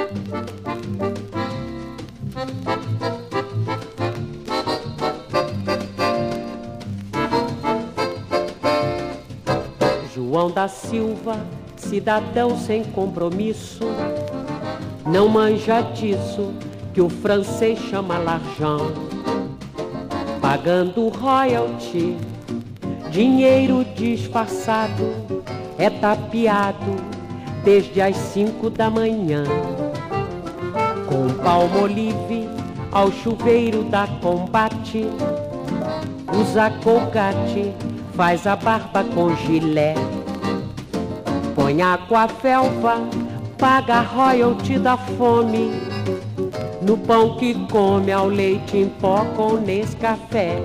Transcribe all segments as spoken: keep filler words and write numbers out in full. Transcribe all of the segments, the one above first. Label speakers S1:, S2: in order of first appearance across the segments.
S1: João da Silva, cidadão sem compromisso, não manja disso que o francês chama l'argent. Pagando royalty, dinheiro disfarçado, é tapeado desde as cinco da manhã. Com palmolive ao chuveiro dá combate, usa colgate, faz a barba com gilé. Põe água felva, paga royalty da fome, no pão que come ao leite em pó com Nescafé.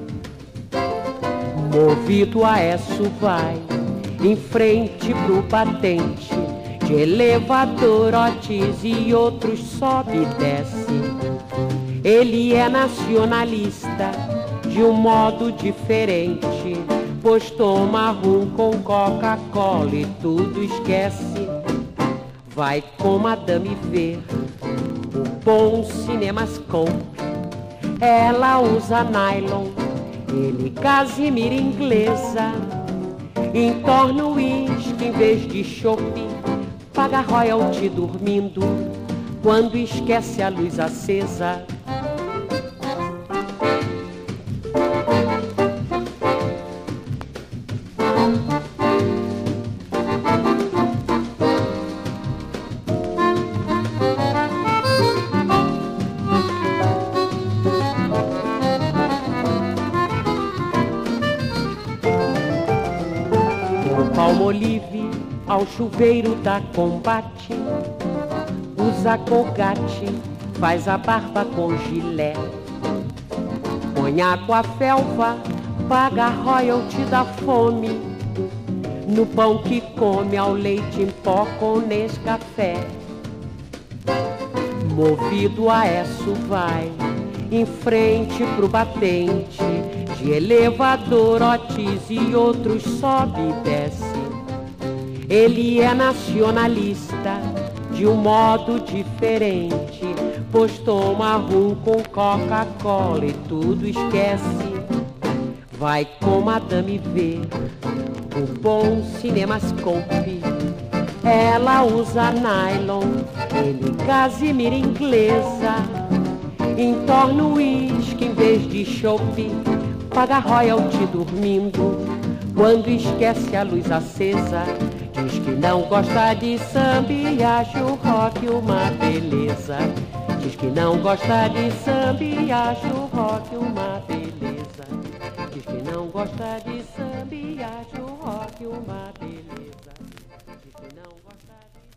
S1: Movido a eso vai, em frente pro batente, de elevador, Otis e outros sobe e desce. Ele é nacionalista de um modo diferente, pois toma rum com Coca-Cola e tudo esquece. Vai com Madame ver o bom CinemaScope, ela usa nylon, ele casimira inglesa. Entorna o uísque em vez de chope, paga royalty dormindo quando esquece a luz acesa. Palmolive ao chuveiro dá combate, usa colgate, faz a barba com gilé. Põe água felva, paga royalty da fome, no pão que come ao leite em pó com Nescafé. Movido a eso vai, em frente pro batente, de elevador, Otis e outros sobe e desce. Ele é nacionalista de um modo diferente, pois toma rum com Coca-Cola e tudo esquece. Vai com Madame ver o bom CinemaScope, ela usa nylon, ele casimira inglesa. Entorna o uísque em vez de chope, paga royalty dormindo quando esquece a luz acesa. Diz que não gosta de samba e acha o rock uma beleza. Diz que não gosta de samba e acha o rock uma beleza. Diz que não gosta de samba e acha o rock uma beleza. Diz que não gosta de